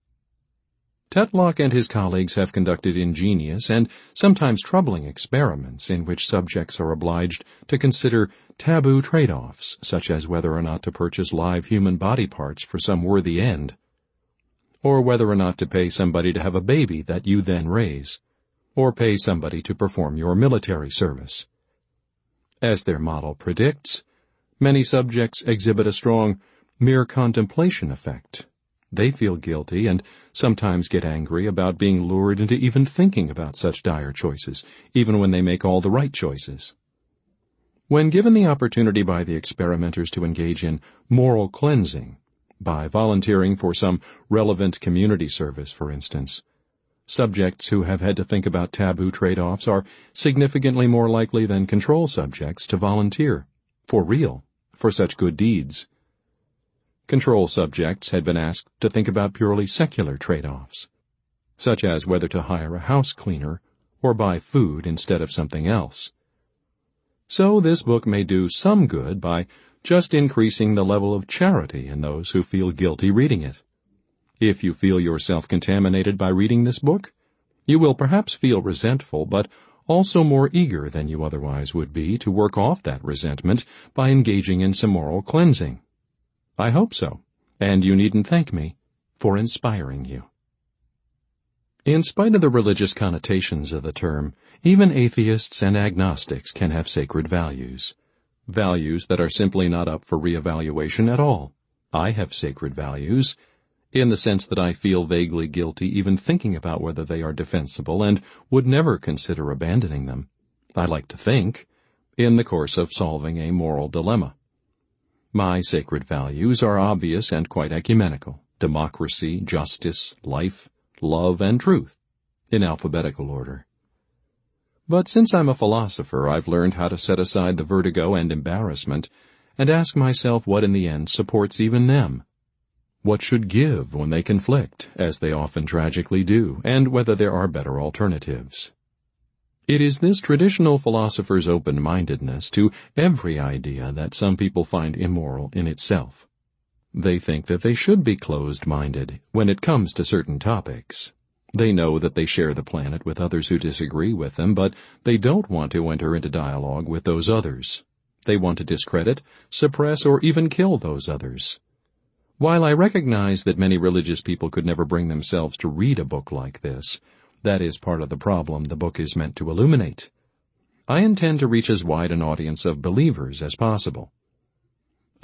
Tetlock and his colleagues have conducted ingenious and sometimes troubling experiments in which subjects are obliged to consider taboo trade-offs, such as whether or not to purchase live human body parts for some worthy end, or whether or not to pay somebody to have a baby that you then raise, or pay somebody to perform your military service. As their model predicts, many subjects exhibit a strong mere contemplation effect. They feel guilty and sometimes get angry about being lured into even thinking about such dire choices, even when they make all the right choices. When given the opportunity by the experimenters to engage in moral cleansing, by volunteering for some relevant community service, for instance, subjects who have had to think about taboo trade-offs are significantly more likely than control subjects to volunteer, for real, for such good deeds. Control subjects had been asked to think about purely secular trade-offs, such as whether to hire a house cleaner or buy food instead of something else. So this book may do some good by just increasing the level of charity in those who feel guilty reading it. If you feel yourself contaminated by reading this book, you will perhaps feel resentful, but also more eager than you otherwise would be to work off that resentment by engaging in some moral cleansing. I hope so, and you needn't thank me for inspiring you. In spite of the religious connotations of the term, even atheists and agnostics can have sacred values. Values that are simply not up for reevaluation at all. I have sacred values, in the sense that I feel vaguely guilty even thinking about whether they are defensible and would never consider abandoning them. I like to think, in the course of solving a moral dilemma. My sacred values are obvious and quite ecumenical: democracy, justice, life, love, and truth, in alphabetical order. But since I'm a philosopher, I've learned how to set aside the vertigo and embarrassment and ask myself what in the end supports even them. What should give when they conflict, as they often tragically do, and whether there are better alternatives. It is this traditional philosopher's open-mindedness to every idea that some people find immoral in itself. They think that they should be closed-minded when it comes to certain topics. They know that they share the planet with others who disagree with them, but they don't want to enter into dialogue with those others. They want to discredit, suppress, or even kill those others. While I recognize that many religious people could never bring themselves to read a book like this, that is part of the problem the book is meant to illuminate. I intend to reach as wide an audience of believers as possible.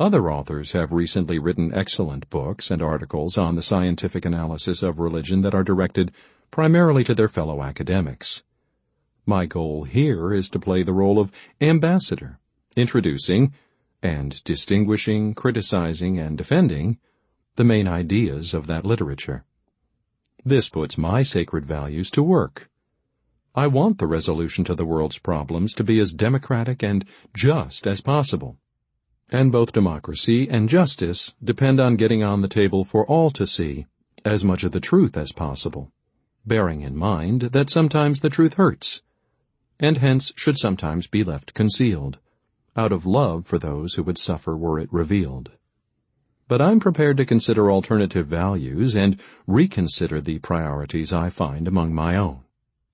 Other authors have recently written excellent books and articles on the scientific analysis of religion that are directed primarily to their fellow academics. My goal here is to play the role of ambassador, introducing and distinguishing, criticizing, and defending the main ideas of that literature. This puts my sacred values to work. I want the resolution to the world's problems to be as democratic and just as possible. And both democracy and justice depend on getting on the table for all to see as much of the truth as possible, bearing in mind that sometimes the truth hurts, and hence should sometimes be left concealed, out of love for those who would suffer were it revealed. But I'm prepared to consider alternative values and reconsider the priorities I find among my own.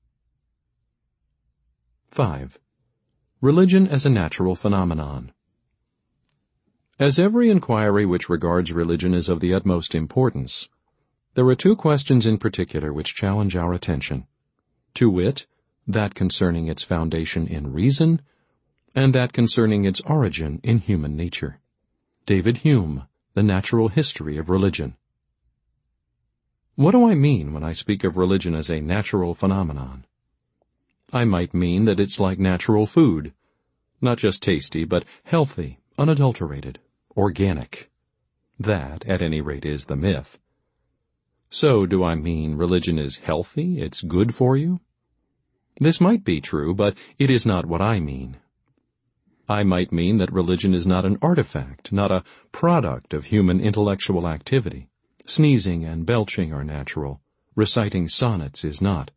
5. Religion as a natural phenomenon. As every inquiry which regards religion is of the utmost importance, there are two questions in particular which challenge our attention, to wit, that concerning its foundation in reason, and that concerning its origin in human nature. David Hume, The Natural History of Religion. What do I mean when I speak of religion as a natural phenomenon? I might mean that it's like natural food, not just tasty, but healthy, unadulterated, organic. That, at any rate, is the myth. So do I mean religion is healthy, it's good for you? This might be true, but it is not what I mean. I might mean that religion is not an artifact, not a product of human intellectual activity. Sneezing and belching are natural. Reciting sonnets is not.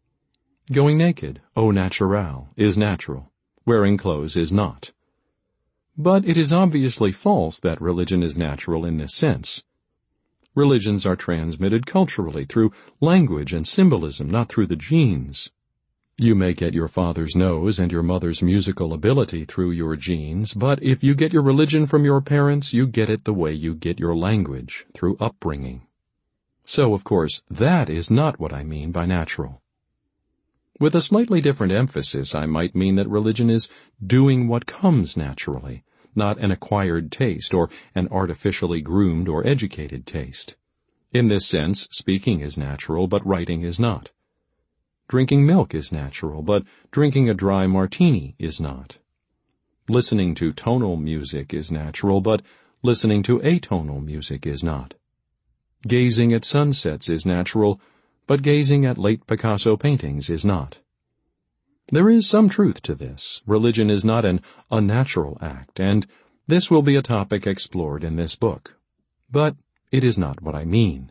Going naked, au naturel, is natural. Wearing clothes is not. But it is obviously false that religion is natural in this sense. Religions are transmitted culturally through language and symbolism, not through the genes. You may get your father's nose and your mother's musical ability through your genes, but if you get your religion from your parents, you get it the way you get your language, through upbringing. So, of course, that is not what I mean by natural. With a slightly different emphasis, I might mean that religion is doing what comes naturally, not an acquired taste or an artificially groomed or educated taste. In this sense, speaking is natural, but writing is not. Drinking milk is natural, but drinking a dry martini is not. Listening to tonal music is natural, but listening to atonal music is not. Gazing at sunsets is natural, but gazing at late Picasso paintings is not. There is some truth to this. Religion is not an unnatural act, and this will be a topic explored in this book. But it is not what I mean.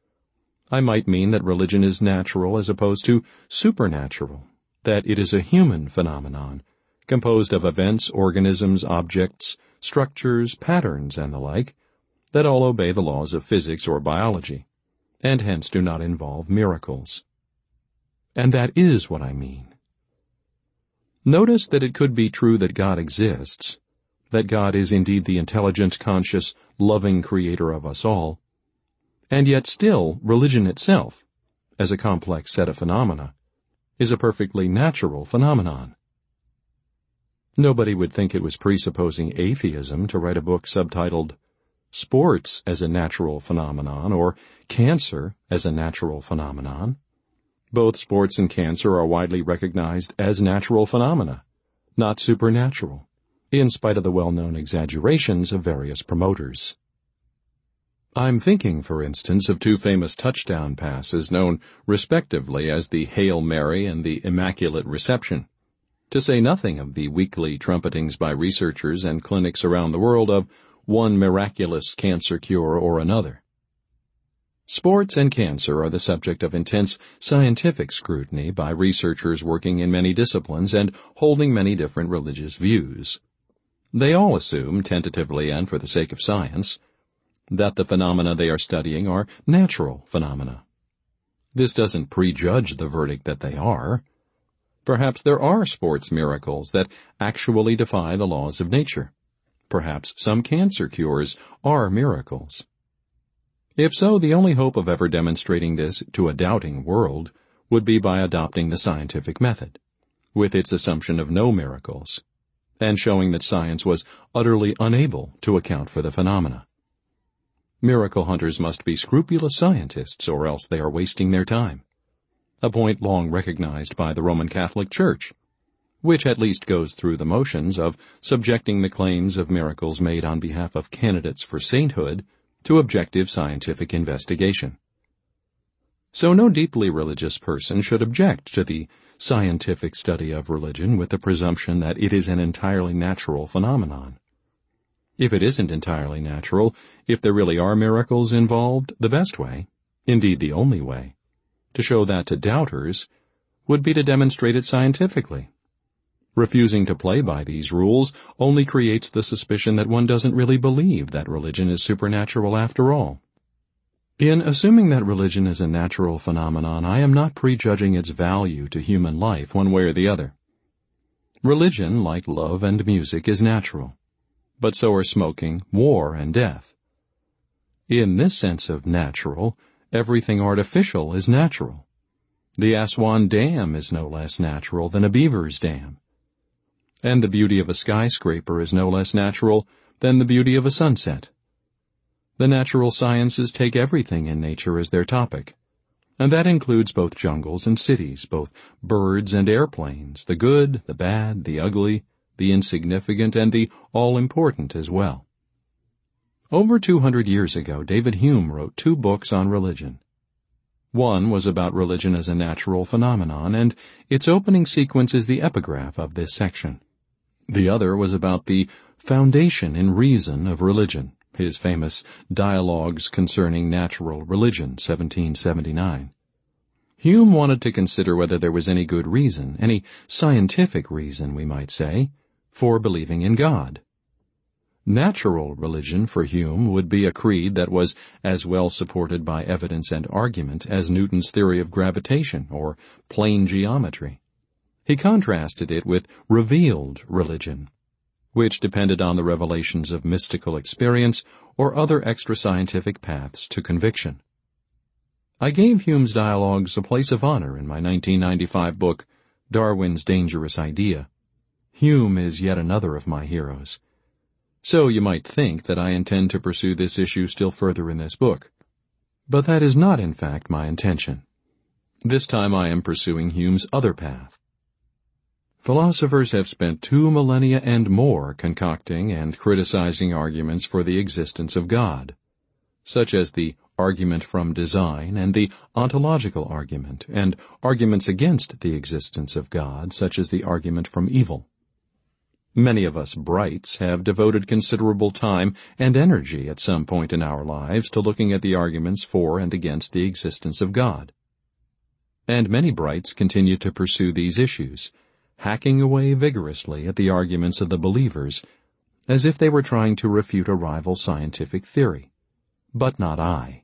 I might mean that religion is natural as opposed to supernatural, that it is a human phenomenon, composed of events, organisms, objects, structures, patterns, and the like, that all obey the laws of physics or biology, and hence do not involve miracles. And that is what I mean. Notice that it could be true that God exists, that God is indeed the intelligent, conscious, loving creator of us all, and yet still religion itself, as a complex set of phenomena, is a perfectly natural phenomenon. Nobody would think it was presupposing atheism to write a book subtitled Sports as a Natural Phenomenon or Cancer as a Natural Phenomenon. Both sports and cancer are widely recognized as natural phenomena, not supernatural, in spite of the well-known exaggerations of various promoters. I'm thinking, for instance, of two famous touchdown passes known respectively as the Hail Mary and the Immaculate Reception, to say nothing of the weekly trumpetings by researchers and clinics around the world of one miraculous cancer cure or another. Sports and cancer are the subject of intense scientific scrutiny by researchers working in many disciplines and holding many different religious views. They all assume, tentatively and for the sake of science, that the phenomena they are studying are natural phenomena. This doesn't prejudge the verdict that they are. Perhaps there are sports miracles that actually defy the laws of nature. Perhaps some cancer cures are miracles. If so, the only hope of ever demonstrating this to a doubting world would be by adopting the scientific method, with its assumption of no miracles, and showing that science was utterly unable to account for the phenomena. Miracle hunters must be scrupulous scientists, or else they are wasting their time, a point long recognized by the Roman Catholic Church, which at least goes through the motions of subjecting the claims of miracles made on behalf of candidates for sainthood to objective scientific investigation. So no deeply religious person should object to the scientific study of religion with the presumption that it is an entirely natural phenomenon. If it isn't entirely natural, if there really are miracles involved, the best way, indeed the only way, to show that to doubters would be to demonstrate it scientifically. Refusing to play by these rules only creates the suspicion that one doesn't really believe that religion is supernatural after all. In assuming that religion is a natural phenomenon, I am not prejudging its value to human life one way or the other. Religion, like love and music, is natural, but so are smoking, war, and death. In this sense of natural, everything artificial is natural. The Aswan Dam is no less natural than a beaver's dam, and the beauty of a skyscraper is no less natural than the beauty of a sunset. The natural sciences take everything in nature as their topic, and that includes both jungles and cities, both birds and airplanes, the good, the bad, the ugly, the insignificant, and the all-important as well. Over 200 years ago, David Hume wrote 2 books on religion. One was about religion as a natural phenomenon, and its opening sequence is the epigraph of this section. The other was about the foundation in reason of religion, his famous Dialogues Concerning Natural Religion, 1779. Hume wanted to consider whether there was any good reason, any scientific reason, we might say, for believing in God. Natural religion for Hume would be a creed that was as well supported by evidence and argument as Newton's theory of gravitation or plane geometry. He contrasted it with revealed religion, which depended on the revelations of mystical experience or other extra-scientific paths to conviction. I gave Hume's dialogues a place of honor in my 1995 book, Darwin's Dangerous Idea. Hume is yet another of my heroes. So you might think that I intend to pursue this issue still further in this book. But that is not, in fact, my intention. This time I am pursuing Hume's other path. Philosophers have spent 2 millennia and more concocting and criticizing arguments for the existence of God, such as the argument from design and the ontological argument, and arguments against the existence of God, such as the argument from evil. Many of us brights have devoted considerable time and energy at some point in our lives to looking at the arguments for and against the existence of God. And many brights continue to pursue these issues, hacking away vigorously at the arguments of the believers, as if they were trying to refute a rival scientific theory. But not I.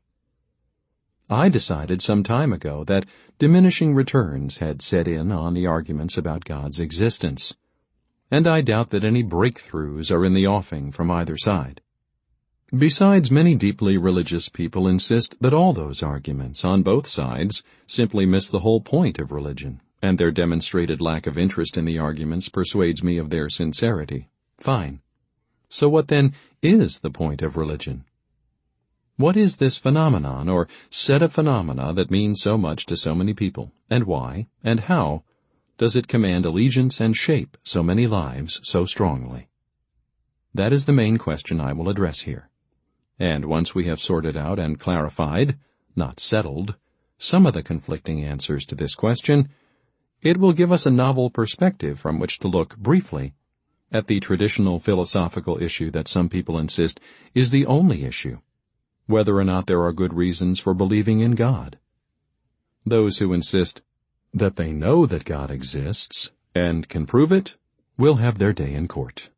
I decided some time ago that diminishing returns had set in on the arguments about God's existence, and I doubt that any breakthroughs are in the offing from either side. Besides, many deeply religious people insist that all those arguments on both sides simply miss the whole point of religion, and their demonstrated lack of interest in the arguments persuades me of their sincerity. Fine. So what then is the point of religion? What is this phenomenon or set of phenomena that means so much to so many people, and why, and how does it command allegiance and shape so many lives so strongly? That is the main question I will address here. And once we have sorted out and clarified, not settled, some of the conflicting answers to this question, it will give us a novel perspective from which to look briefly at the traditional philosophical issue that some people insist is the only issue, whether or not there are good reasons for believing in God. Those who insist that they know that God exists and can prove it will have their day in court.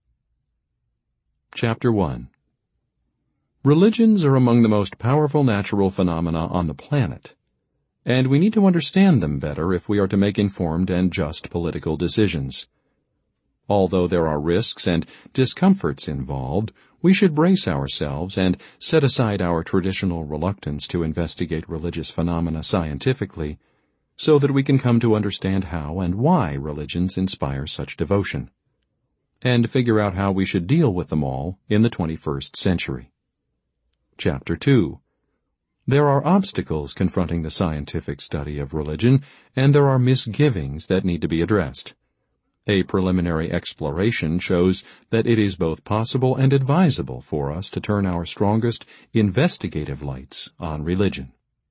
Chapter 1. Religions are among the most powerful natural phenomena on the planet, and we need to understand them better if we are to make informed and just political decisions. Although there are risks and discomforts involved, we should brace ourselves and set aside our traditional reluctance to investigate religious phenomena scientifically, so that we can come to understand how and why religions inspire such devotion. and figure out how we should deal with them all in the 21st century. Chapter 2. There are obstacles confronting the scientific study of religion, and there are misgivings that need to be addressed. A preliminary exploration shows that it is both possible and advisable for us to turn our strongest investigative lights on religion.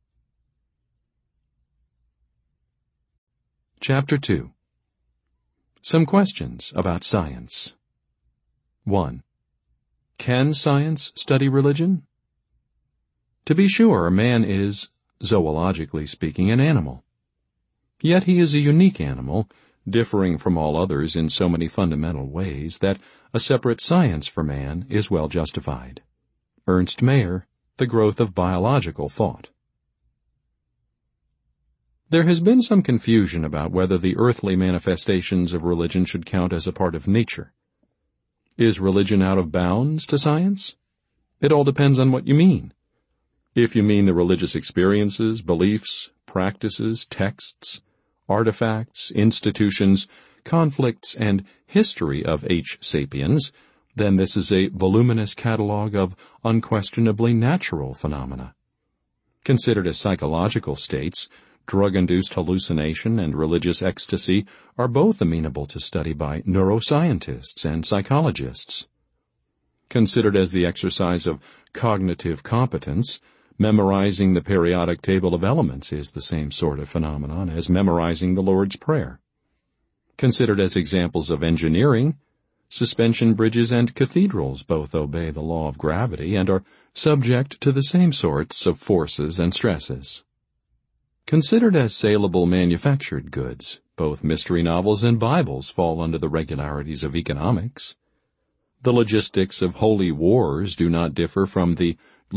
Chapter 2. Some questions about science. 1. Can science study religion? To be sure, man is, zoologically speaking, an animal. Yet he is a unique animal, differing from all others in so many fundamental ways that a separate science for man is well justified. Ernst Mayr, The Growth of Biological Thought. There has been some confusion about whether the earthly manifestations of religion should count as a part of nature. Is religion out of bounds to science? It all depends on what you mean. If you mean the religious experiences, beliefs, practices, texts, artifacts, institutions, conflicts, and history of H. sapiens, then this is a voluminous catalog of unquestionably natural phenomena. Considered as psychological states, drug-induced hallucination and religious ecstasy are both amenable to study by neuroscientists and psychologists. Considered as the exercise of cognitive competence, memorizing the periodic table of elements is the same sort of phenomenon as memorizing the Lord's Prayer. Considered as examples of engineering, suspension bridges and cathedrals both obey the law of gravity and are subject to the same sorts of forces and stresses. Considered as saleable manufactured goods, both mystery novels and Bibles fall under the regularities of economics. The logistics of holy wars do not differ from the